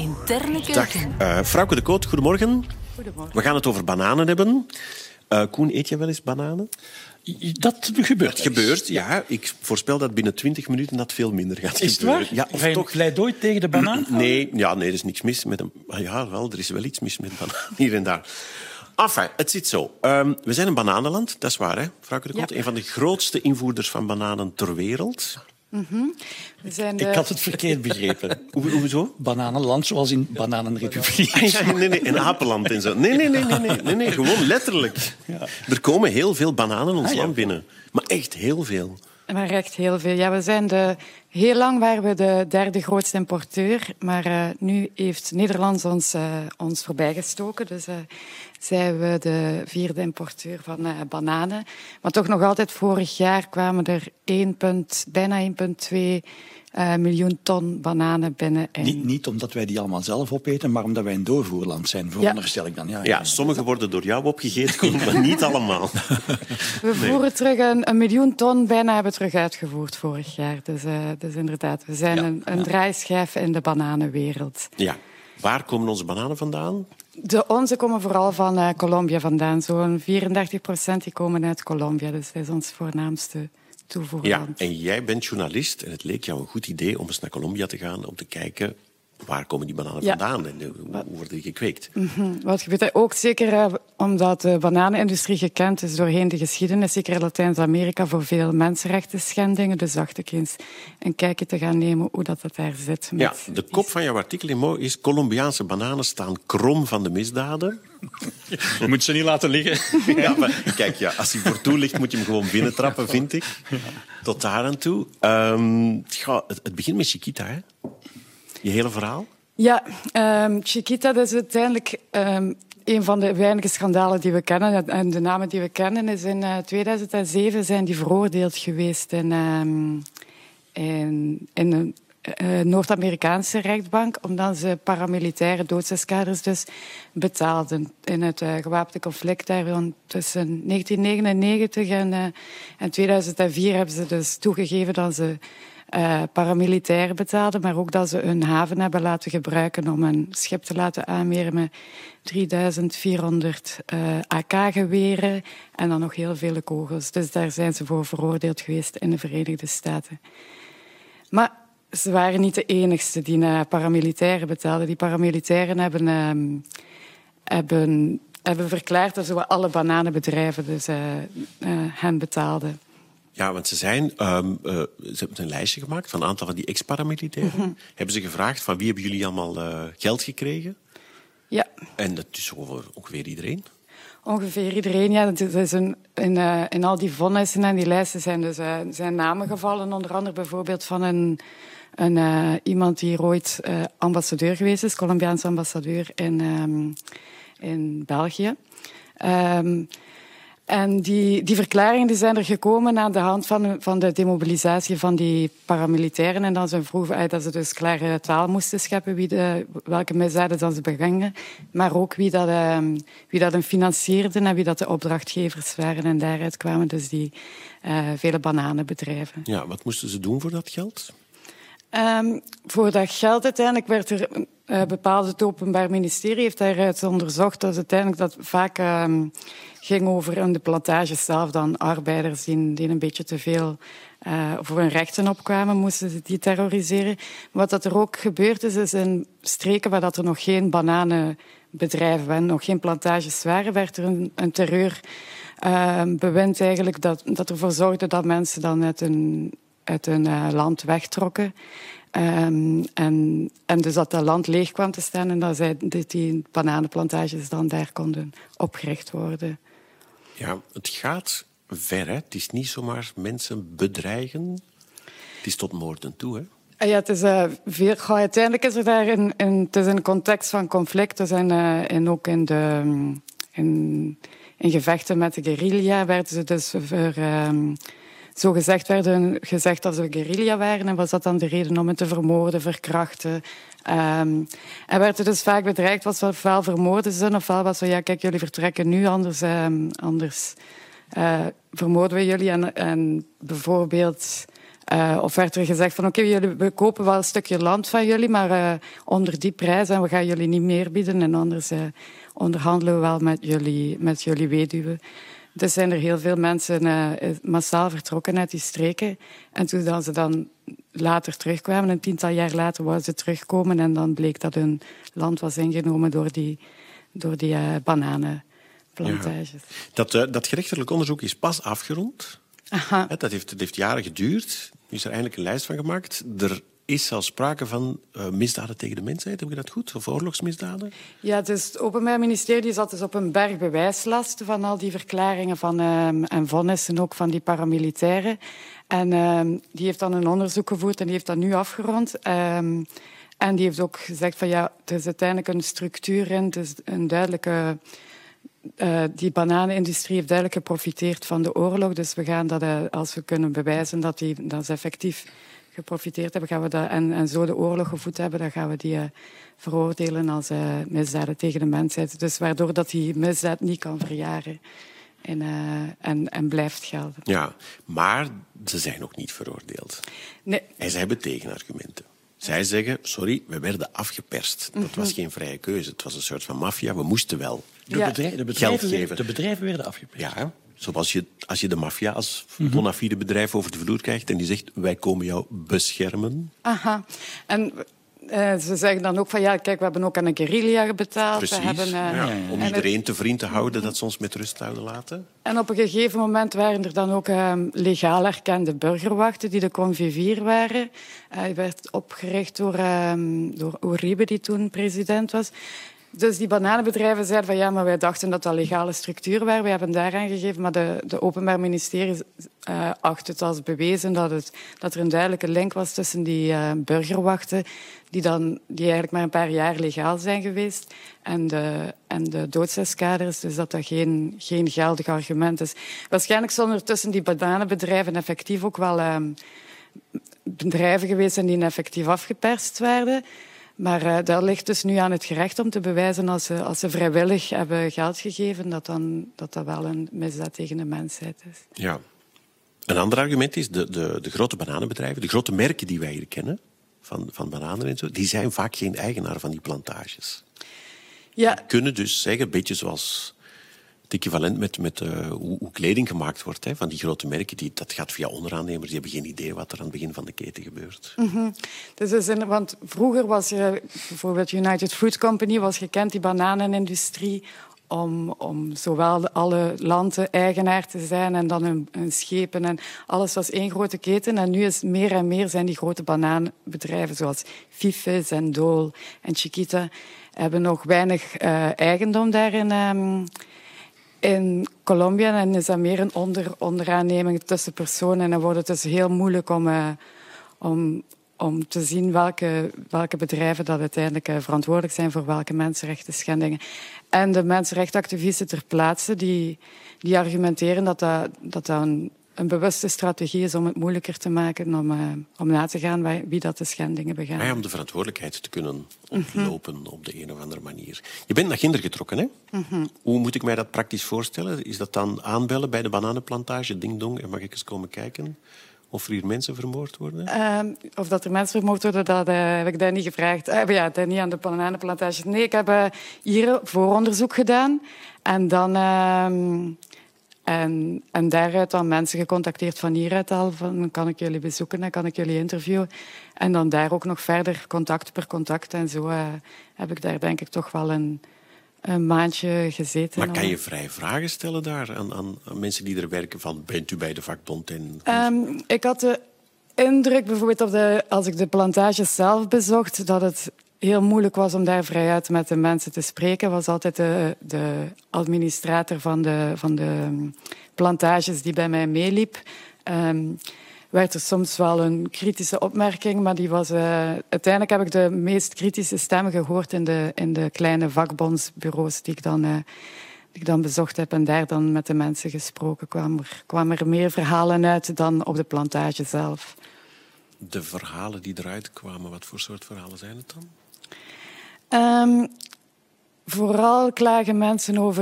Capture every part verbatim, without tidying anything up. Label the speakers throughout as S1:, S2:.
S1: Interne keuken.
S2: Dag, uh, Frauke de Koot, goedemorgen.
S3: Goedemorgen.
S2: We gaan het over bananen hebben. Uh, Koen, eet je wel eens bananen?
S4: Dat gebeurt.
S2: Het gebeurt, ja. Ik voorspel dat binnen twintig minuten dat veel minder gaat
S4: is
S2: gebeuren.
S4: Het waar?
S2: Ja, of
S4: Ga je
S2: toch...
S4: pleidooi tegen de banaan?
S2: Nee, ja, nee, er is niks mis met hem. Ja, wel, er is wel iets mis met banaan hier en daar. Enfin, het zit zo. Um, we zijn een bananenland, dat is waar, hè, Frauke de Koot? Ja. Een van de grootste invoerders van bananen ter wereld.
S3: Mm-hmm. We zijn de...
S4: Ik had het verkeerd begrepen.
S2: Hoe, hoezo?
S4: Bananenland, zoals in Bananenrepubliek.
S2: Ja, nee, nee, een apenland en zo. Nee, nee, nee, nee, nee, nee, nee gewoon letterlijk. Ja. Er komen heel veel bananen ons ah, ja. land binnen. Maar echt heel veel.
S3: Maar echt heel veel. Ja, we zijn de... Heel lang waren we de derde grootste importeur, maar uh, nu heeft Nederland ons, uh, ons voorbijgestoken. Dus uh, zijn we de vierde importeur van uh, bananen. Maar toch nog altijd vorig jaar kwamen er één, bijna één komma twee uh, miljoen ton bananen binnen. En...
S4: Niet, niet omdat wij die allemaal zelf opeten, maar omdat wij een doorvoerland zijn, veronderstel ik dan. Ja, ja,
S2: ja, sommige worden door jou opgegeten, maar niet allemaal.
S3: We voeren nee. terug een, een miljoen ton, bijna hebben we terug uitgevoerd vorig jaar. Dus, uh, dus inderdaad, we zijn ja, een, een ja. draaischijf in de bananenwereld.
S2: Ja. Waar komen onze bananen vandaan?
S3: De onze komen vooral van uh, Colombia vandaan. Zo'n vierendertig procent die komen uit Colombia. Dus dat is ons voornaamste toevoerland.
S2: Ja, en jij bent journalist en het leek jou een goed idee om eens naar Colombia te gaan om te kijken waar komen die bananen ja. vandaan en hoe, hoe worden die gekweekt.
S3: Mm-hmm. Wat gebeurt er ook zeker uh, omdat de bananenindustrie gekend is doorheen de geschiedenis, zeker in Latijns-Amerika, voor veel mensenrechten schendingen. Dus dacht ik eens een kijkje te gaan nemen hoe dat, dat daar zit. Met
S2: ja, de kop van jouw artikel in Mo is Colombiaanse bananen staan krom van de misdaden.
S4: Je moet ze niet laten liggen.
S2: Ja, maar, kijk, ja, als hij voor toe ligt, moet je hem gewoon binnentrappen, vind ik. Tot daar aan toe. Um, het, het begint met Chiquita, hè? Je hele verhaal?
S3: Ja, um, Chiquita, dat is uiteindelijk um, een van de weinige schandalen die we kennen. En de namen die we kennen is in uh, tweeduizend zeven zijn die veroordeeld geweest in, um, in, in een uh, Noord-Amerikaanse rechtbank, omdat ze paramilitaire doodseskaders dus betaalden in het uh, gewapende conflict daar tussen negentien negenennegentig en, uh, en tweeduizend vier hebben ze dus toegegeven dat ze Uh, paramilitairen betaalden, maar ook dat ze hun haven hebben laten gebruiken om een schip te laten aanmeren met drieduizend vierhonderd uh, A K-geweren en dan nog heel vele kogels. Dus daar zijn ze voor veroordeeld geweest in de Verenigde Staten. Maar ze waren niet de enigste die uh, paramilitairen betaalden. Die paramilitairen hebben, uh, hebben, hebben verklaard dat ze alle bananenbedrijven dus, uh, uh, hen betaalden.
S2: Ja, want ze zijn, um, uh, ze hebben een lijstje gemaakt van een aantal van die ex-paramilitairen. Mm-hmm. Hebben ze gevraagd van wie hebben jullie allemaal uh, geld gekregen?
S3: Ja.
S2: En dat is over ongeveer iedereen?
S3: Ongeveer iedereen, ja. Dat is een, in, uh, in al die vonnissen en die lijsten zijn, dus, uh, zijn namen gevallen. Onder andere bijvoorbeeld van een, een, uh, iemand die hier ooit uh, ambassadeur geweest is, Colombiaanse ambassadeur in, um, in België. Um, En die, die verklaringen die zijn er gekomen aan de hand van, van de demobilisatie van die paramilitairen. En dan ze vroegen dat ze dus klare taal moesten scheppen wie de, welke misdaden dan ze begingen. Maar ook wie dat, uh, wie dat hen financierden en wie dat de opdrachtgevers waren. En daaruit kwamen dus die uh, vele bananenbedrijven.
S2: Ja, wat moesten ze doen voor dat geld?
S3: Um, voor dat geld uiteindelijk werd er uh, bepaald, het Openbaar Ministerie heeft daaruit onderzocht dat uiteindelijk dat vaak um, ging over in de plantages zelf dan arbeiders die, die een beetje te veel uh, voor hun rechten opkwamen, moesten ze die terroriseren. Wat dat er ook gebeurd is, is in streken waar dat er nog geen bananenbedrijven waren, nog geen plantages waren, werd er een, een terreurbewind uh, eigenlijk dat, dat ervoor zorgde dat mensen dan uit een uit hun uh, land wegtrokken. Um, en, en dus dat dat land leeg kwam te staan en dat, zij, dat die bananenplantages dan daar konden opgericht worden.
S2: Ja, het gaat ver, hè? Het is niet zomaar mensen bedreigen. Het is tot moorden toe, hè?
S3: Ja, het is, uh, veel, goh, uiteindelijk is er daar in, in, het is in een context van conflicten en, uh, en ook in, de, in, in gevechten met de guerrilla werden ze dus voor... Um, Zo gezegd werden gezegd dat ze guerrilla waren en was dat dan de reden om hen te vermoorden, verkrachten. Um, en werd er dus vaak bedreigd, was ofwel vermoorden ze, ofwel was zo, ja kijk, jullie vertrekken nu, anders, um, anders uh, vermoorden we jullie. En, en bijvoorbeeld Uh, of werd er gezegd van oké, okay, we kopen wel een stukje land van jullie, maar uh, onder die prijs en we gaan jullie niet meer bieden en anders uh, onderhandelen we wel met jullie, met jullie weduwen. Dus zijn er heel veel mensen uh, massaal vertrokken uit die streken. En toen dan ze dan later terugkwamen, een tiental jaar later, wouden ze terugkomen en dan bleek dat hun land was ingenomen door die, door die uh, bananenplantages. Ja.
S2: Dat, uh, dat gerechtelijk onderzoek is pas afgerond.
S3: Aha.
S2: Dat heeft, dat heeft jaren geduurd. Nu is er eindelijk een lijst van gemaakt. Er is zelfs sprake van uh, misdaden tegen de mensheid. Heb ik dat goed? Of oorlogsmisdaden?
S3: Ja, dus het Openbaar Ministerie zat dus op een berg bewijslast van al die verklaringen van, uh, en vonnissen ook van die paramilitairen. En uh, die heeft dan een onderzoek gevoerd en die heeft dat nu afgerond. Uh, en die heeft ook gezegd van ja, er is uiteindelijk een structuur in, het is een duidelijke... Uh, die bananenindustrie heeft duidelijk geprofiteerd van de oorlog. Dus we gaan dat, uh, als we kunnen bewijzen dat, die, dat ze effectief geprofiteerd hebben gaan we dat, en, en zo de oorlog gevoed hebben, dan gaan we die uh, veroordelen als uh, misdaden tegen de mensheid. Dus waardoor dat die misdaad niet kan verjaren en, uh, en, en blijft gelden.
S2: Ja, maar ze zijn nog niet veroordeeld.
S3: Nee.
S2: En ze hebben tegenargumenten. Zij zeggen, sorry, we werden afgeperst. Dat mm-hmm. was geen vrije keuze. Het was een soort van maffia. We moesten wel
S4: de, ja. bedrijf, de, bedrijven,
S2: geld geven.
S4: De bedrijven werden afgeperst.
S2: Ja, zoals je, als je de maffia als mm-hmm. bona fide bedrijf over de vloer krijgt en die zegt, wij komen jou beschermen.
S3: Aha. En uh, ze zeggen dan ook van, ja, kijk, we hebben ook aan een guerrilla betaald.
S2: Precies,
S3: we hebben, uh,
S2: ja, ja, ja. om
S3: en
S2: iedereen
S3: het...
S2: te vriend te houden, dat ze ons met rust zouden laten.
S3: En op een gegeven moment waren er dan ook uh, legaal erkende burgerwachten die de Convivier waren. Hij uh, werd opgericht door, uh, door Uribe, die toen president was. Dus die bananenbedrijven zeiden van ja, maar wij dachten dat dat legale structuur waren. Wij hebben daar aangegeven, maar de, de Openbaar Ministerie uh, acht het als bewezen dat, het, dat er een duidelijke link was tussen die uh, burgerwachten, die, dan, die eigenlijk maar een paar jaar legaal zijn geweest, en de, en de doodseskaders, dus dat dat geen, geen geldig argument is. Waarschijnlijk zijn er tussen die bananenbedrijven effectief ook wel uh, bedrijven geweest zijn die effectief afgeperst werden. Maar uh, dat ligt dus nu aan het gerecht om te bewijzen als ze, als ze vrijwillig hebben geld gegeven, dat, dan, dat dat wel een misdaad tegen de mensheid is.
S2: Ja. Een ander argument is de, de, de grote bananenbedrijven, de grote merken die wij hier kennen, van, van bananen en zo, die zijn vaak geen eigenaar van die plantages.
S3: Ja.
S2: Die kunnen dus zeggen, een beetje zoals het equivalent met, met uh, hoe, hoe kleding gemaakt wordt, hè, van die grote merken, die, dat gaat via onderaannemers, die hebben geen idee wat er aan het begin van de keten gebeurt.
S3: Mm-hmm. Dus is in, want vroeger was je, bijvoorbeeld United Fruit Company, was gekend, die bananenindustrie, om, om zowel alle landen eigenaar te zijn en dan hun, hun schepen en alles was één grote keten. En nu is meer en meer zijn die grote bananenbedrijven zoals Fifes en Dole en Chiquita hebben nog weinig uh, eigendom daarin. Um, In Colombia en is dat meer een onder, onderaanneming tussen personen. En dan wordt het dus heel moeilijk om, uh, om, om te zien welke, welke bedrijven dat uiteindelijk uh, verantwoordelijk zijn voor welke mensenrechten schendingen. En de mensenrechtenactivisten ter plaatse die, die argumenteren dat dat, dat, dat een, een bewuste strategie is om het moeilijker te maken om, uh, om na te gaan wie dat de schendingen begaan.
S2: Ja, om de verantwoordelijkheid te kunnen ontlopen mm-hmm. op de een of andere manier. Je bent naar Ginder getrokken, hè? Mm-hmm. Hoe moet ik mij dat praktisch voorstellen? Is dat dan aanbellen bij de bananenplantage, ding dong, en mag ik eens komen kijken of er hier mensen vermoord worden?
S3: Uh, of dat er mensen vermoord worden, dat uh, heb ik daar niet gevraagd. Uh, ja, dat niet aan de bananenplantage. Nee, ik heb uh, hier vooronderzoek gedaan en dan... Uh, En, en daaruit dan mensen gecontacteerd van hieruit al, van kan ik jullie bezoeken en kan ik jullie interviewen. En dan daar ook nog verder contact per contact. En zo uh, heb ik daar denk ik toch wel een, een maandje gezeten.
S2: Maar kan je vrij vragen stellen daar aan, aan, aan mensen die er werken van bent u bij de vakbond? En...
S3: Um, ik had de indruk, bijvoorbeeld op de, als ik de plantages zelf bezocht, dat het heel moeilijk was om daar vrijuit met de mensen te spreken. Was altijd de, de administrator van de, van de plantages die bij mij meeliep. Um, werd er soms wel een kritische opmerking, maar die was, uh, uiteindelijk heb ik de meest kritische stem gehoord in de, in de kleine vakbondsbureaus die ik dan, uh, die ik dan bezocht heb en daar dan met de mensen gesproken. Kwam er, kwam er meer verhalen uit dan op de plantage zelf.
S2: De verhalen die eruit kwamen, wat voor soort verhalen zijn het dan?
S3: Um, vooral klagen mensen over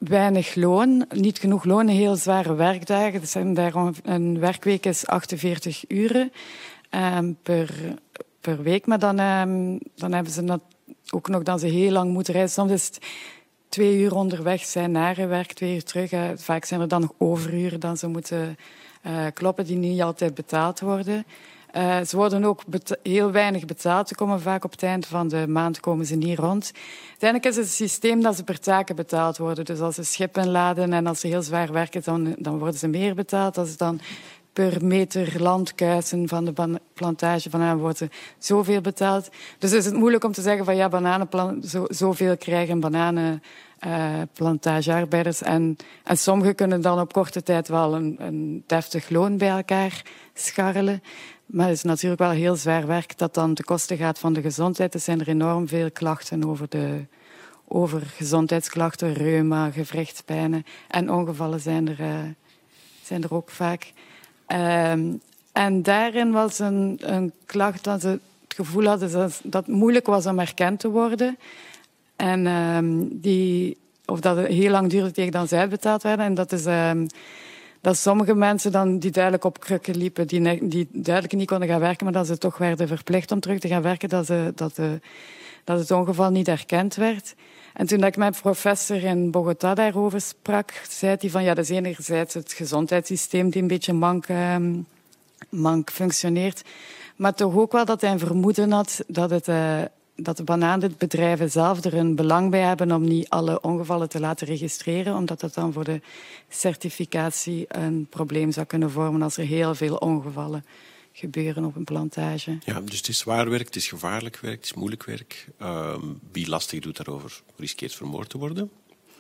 S3: weinig loon, niet genoeg loon, heel zware werkdagen. Dus een werkweek is achtenveertig uren um, per, per week. Maar dan, um, dan hebben ze dat ook nog dat ze heel lang moeten reizen. Soms is het twee uur onderweg zijn naar hun werk, twee uur terug. Uh, vaak zijn er dan nog overuren dan ze moeten uh, kloppen die niet altijd betaald worden. Uh, ze worden ook beta- heel weinig betaald. Ze komen vaak op het eind van de maand komen ze niet rond. Uiteindelijk is het een systeem dat ze per taken betaald worden. Dus als ze schip inladen en als ze heel zwaar werken, dan, dan worden ze meer betaald. Als ze dan per meter land kuisen van de ban- plantage banaan worden ze zoveel betaald. Dus is het moeilijk om te zeggen van ja, bananenplan- zo, zoveel krijgen bananenplantagearbeiders. Uh, en, en sommigen kunnen dan op korte tijd wel een, een deftig loon bij elkaar scharrelen. Maar het is natuurlijk wel heel zwaar werk dat dan ten koste gaat van de gezondheid. Er zijn er enorm veel klachten over, de, over gezondheidsklachten, reuma, gewrichtspijnen en ongevallen zijn er, uh, zijn er ook vaak. Um, en daarin was een, een klacht dat ze het gevoel hadden dat, dat het moeilijk was om erkend te worden. En um, die, of dat het heel lang duurde tegen dan ze uitbetaald werden. En dat is... Um, dat sommige mensen dan die duidelijk op krukken liepen, die, die duidelijk niet konden gaan werken, maar dat ze toch werden verplicht om terug te gaan werken, dat, ze, dat, de, dat het ongeval niet erkend werd. En toen ik met professor in Bogota daarover sprak, zei hij van ja, dat is enerzijds het gezondheidssysteem die een beetje mank, um, mank functioneert, maar toch ook wel dat hij een vermoeden had dat het... Uh, dat de bananenbedrijven zelf er een belang bij hebben om niet alle ongevallen te laten registreren, omdat dat dan voor de certificatie een probleem zou kunnen vormen als er heel veel ongevallen gebeuren op een plantage.
S2: Ja, dus het is zwaar werk, het is gevaarlijk werk, het is moeilijk werk. Uh, wie lastig doet daarover, riskeert vermoord te worden?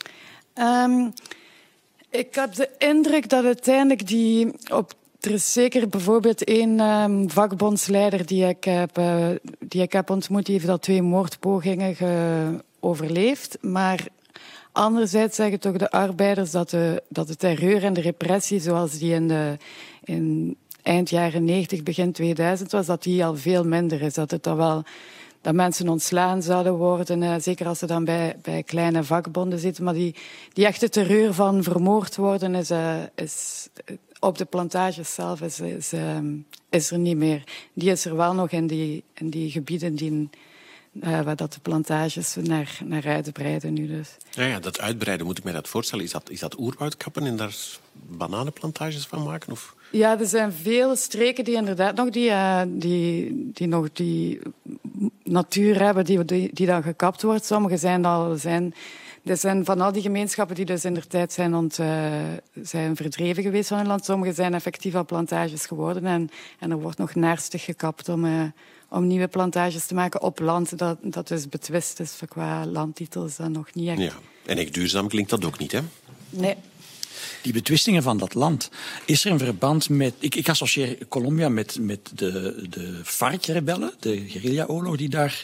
S3: Um, ik heb de indruk dat uiteindelijk die... op Er is zeker bijvoorbeeld één um, vakbondsleider die ik, heb, uh, die ik heb ontmoet. Die heeft al twee moordpogingen ge- overleefd. Maar anderzijds zeggen toch de arbeiders dat de, dat de terreur en de repressie, zoals die in, de, in eind jaren negentig, begin tweeduizend was, dat die al veel minder is. Dat het dan wel... dat mensen ontslaan zouden worden, uh, zeker als ze dan bij, bij kleine vakbonden zitten. Maar die, die echte terreur van vermoord worden is... Uh, is op de plantages zelf is, is, um, is er niet meer. Die is er wel nog in die, in die gebieden die, uh, waar dat de plantages naar, naar uitbreiden nu dus.
S2: Ja, ja, dat uitbreiden, moet ik mij dat voorstellen? Is dat, is dat oerwoudkappen en daar bananenplantages van maken? Of?
S3: Ja, er zijn veel streken die inderdaad nog die, uh, die, die, nog die natuur hebben die, die, die dan gekapt wordt. Sommige zijn al... Zijn, Er zijn van al die gemeenschappen die dus in der tijd zijn, ont, uh, zijn verdreven geweest van hun land. Sommige zijn effectief al plantages geworden en, en er wordt nog naarstig gekapt om, uh, om nieuwe plantages te maken op land dat, dat dus betwist is. Qua landtitel is dat nog niet echt.
S2: Ja, en echt duurzaam klinkt dat ook niet, hè?
S3: Nee.
S4: Die betwistingen van dat land, is er een verband met... Ik, ik associeer Colombia met, met de, de FARC-rebellen, de guerrilla-oorlog die daar...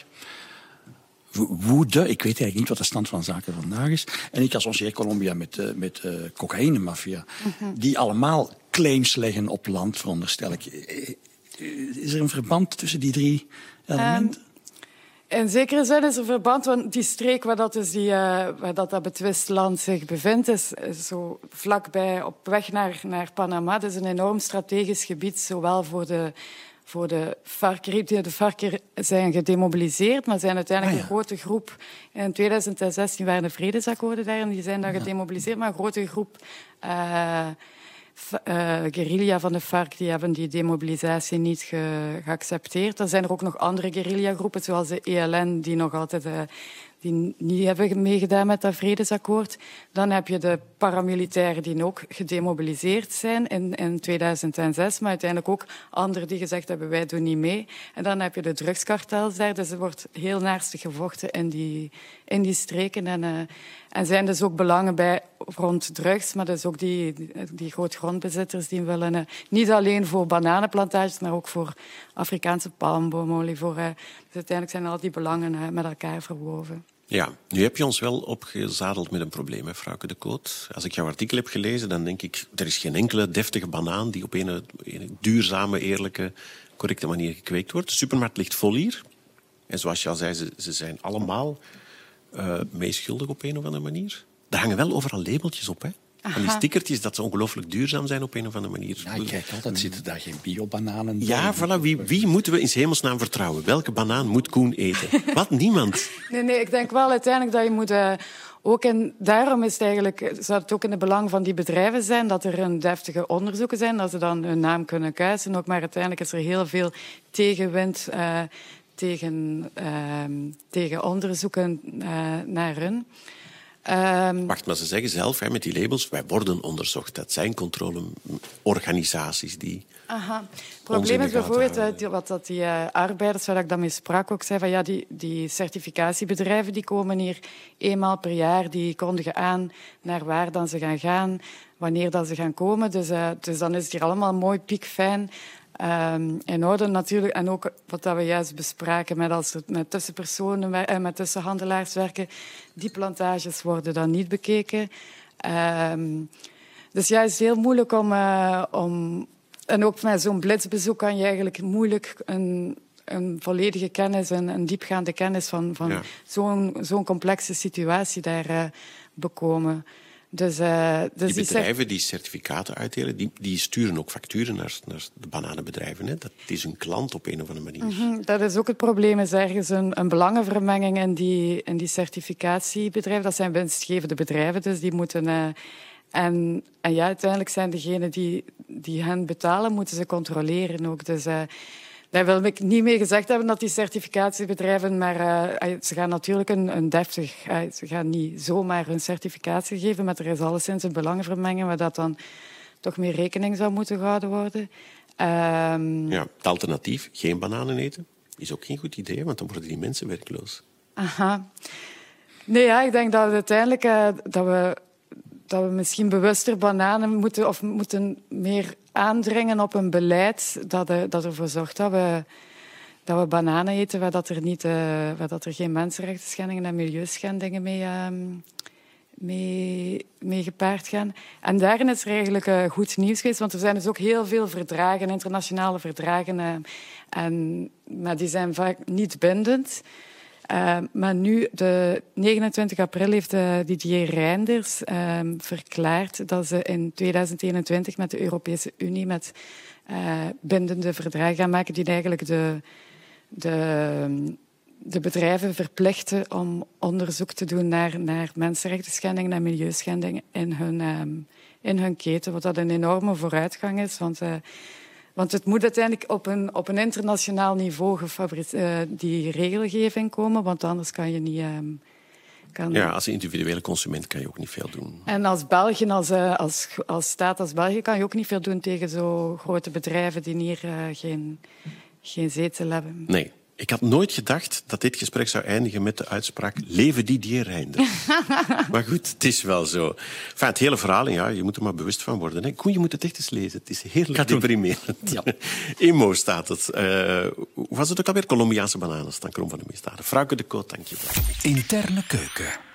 S4: woede. Ik weet eigenlijk niet wat de stand van zaken vandaag is. En ik associeer Colombia met, uh, met uh, cocaïnemafia. Mm-hmm. Die allemaal claims leggen op land, veronderstel ik. Is er een verband tussen die drie elementen?
S3: Um, in zekere zin is er verband, want die streek waar dat, dus die, uh, waar dat, dat betwist land zich bevindt, is, is zo vlakbij op weg naar, naar Panama. Het is een enorm strategisch gebied, zowel voor de... Voor de FARC, de FARC zijn gedemobiliseerd, maar zijn uiteindelijk ah, ja. een grote groep... In twintig zestien waren de vredesakkoorden daar en die zijn dan gedemobiliseerd, maar een grote groep uh, uh, guerrilla van de FARC die hebben die demobilisatie niet ge, geaccepteerd. Dan zijn er ook nog andere guerrillagroepen, zoals de E L N, die nog altijd... Uh, die niet hebben meegedaan met dat vredesakkoord. Dan heb je de paramilitairen die ook gedemobiliseerd zijn in, in tweeduizend zes, maar uiteindelijk ook anderen die gezegd hebben, wij doen niet mee. En dan heb je de drugskartels daar, dus er wordt heel naarstig gevochten in die, in die streken. En, uh, en zijn dus ook belangen bij rond drugs, maar dus ook die, die, die grootgrondbezitters die willen, uh, niet alleen voor bananenplantages, maar ook voor Afrikaanse palmbomolie. Voor, uh, dus uiteindelijk zijn al die belangen uh, met elkaar verwoven.
S2: Ja, nu heb je ons wel opgezadeld met een probleem, hè, Frauke de Koot. Als ik jouw artikel heb gelezen, dan denk ik... er is geen enkele deftige banaan die op een, een duurzame, eerlijke, correcte manier gekweekt wordt. De supermarkt ligt vol hier. En zoals je al zei, ze, ze zijn allemaal uh, meeschuldig op een of andere manier. Daar hangen wel overal labeltjes op, hè? Van die stickertjes dat ze ongelooflijk duurzaam zijn op een of andere manier.
S4: Ja, ik kijk altijd, zitten daar geen biobananen?
S2: Ja, voilà. Wie, wie moeten we in 's hemelsnaam vertrouwen? Welke banaan moet Koen eten? Wat? Niemand.
S3: Nee, nee, ik denk wel uiteindelijk dat je moet... Uh, ook in, daarom is het eigenlijk, zou het ook in het belang van die bedrijven zijn dat er een deftige onderzoeken zijn, dat ze dan hun naam kunnen kuisen. Ook, maar uiteindelijk is er heel veel tegenwind uh, tegen, uh, tegen onderzoeken uh, naar hun. Um,
S2: Wacht, maar ze zeggen zelf, hè, met die labels, wij worden onderzocht. Dat zijn controleorganisaties die...
S3: Aha. Het probleem is bijvoorbeeld uh, wat dat die uh, arbeiders, waar ik dan mee sprak, ook zei van ja, die, die certificatiebedrijven die komen hier eenmaal per jaar, die kondigen aan naar waar dan ze gaan gaan, wanneer dan ze gaan komen. Dus, uh, dus dan is het hier allemaal mooi piekfijn. Um, in orde natuurlijk. En ook wat we juist bespraken, met als het met tussenpersonen en met tussenhandelaars werken, die plantages worden dan niet bekeken. Um, dus ja, het is heel moeilijk om... Uh, om en ook met zo'n blitsbezoek kan je eigenlijk moeilijk een, een volledige kennis, een, een diepgaande kennis van, van ja. zo'n, zo'n complexe situatie daar uh, bekomen. Dus, uh, dus
S2: die bedrijven die certificaten uitdelen, die, die sturen ook facturen naar, naar de bananenbedrijven. Hè? Dat is een klant op een of andere manier.
S3: Mm-hmm, dat is ook het probleem. Is ergens een, een belangenvermenging in die, in die certificatiebedrijven. Dat zijn winstgevende bedrijven, dus die moeten... Uh, en, en ja, uiteindelijk zijn degenen die, die hen betalen, moeten ze controleren ook. Dus... Uh, Daar wil ik niet mee gezegd hebben dat die certificatiebedrijven, maar uh, ze gaan natuurlijk een, een deftig... Uh, ze gaan niet zomaar hun certificatie geven, maar er is alleszins een belangenvermenging waar dat dan toch meer rekening zou moeten gehouden worden. Um...
S2: Ja, het alternatief, geen bananen eten, is ook geen goed idee, want dan worden die mensen werkloos.
S3: Aha. Nee, ja, ik denk dat uiteindelijk uh, dat we... dat we misschien bewuster bananen moeten, of moeten meer aandringen op een beleid dat, er, dat ervoor zorgt dat we, dat we bananen eten waar, dat er, niet, uh, waar dat er geen mensenrechtenschendingen en milieuschendingen mee, uh, mee, mee gepaard gaan. En daarin is er eigenlijk uh, goed nieuws geweest, want er zijn dus ook heel veel verdragen, internationale verdragen, uh, en, maar die zijn vaak niet bindend. Uh, maar nu, de negenentwintig april, heeft uh, Didier Reynders uh, verklaard dat ze in tweeduizend eenentwintig met de Europese Unie met uh, bindende verdragen gaan maken die eigenlijk de, de, de bedrijven verplichten om onderzoek te doen naar, naar mensenrechtenschendingen en milieuschendingen in hun, um, in hun keten, wat dat een enorme vooruitgang is, want... Uh, Want het moet uiteindelijk op een, op een internationaal niveau uh, die regelgeving komen, want anders kan je niet... Um, kan...
S2: Ja, als individuele consument kan je ook niet veel doen.
S3: En als België, als, uh, als, als staat als België, kan je ook niet veel doen tegen zo grote bedrijven die hier uh, geen, geen zetel hebben.
S2: Nee. Ik had nooit gedacht dat dit gesprek zou eindigen met de uitspraak Leven Didier Reynders. Maar goed, het is wel zo. Enfin, het hele verhaal, ja, je moet er maar bewust van worden. Hè. Koen, je moet het echt eens lezen. Het is heerlijk deprimerend. Ja. In Mo staat het. Uh, hoe was het ook alweer? Colombiaanse bananen staan krom van de misdaden. Frauke de Coot, dank je wel.
S1: Interne keuken.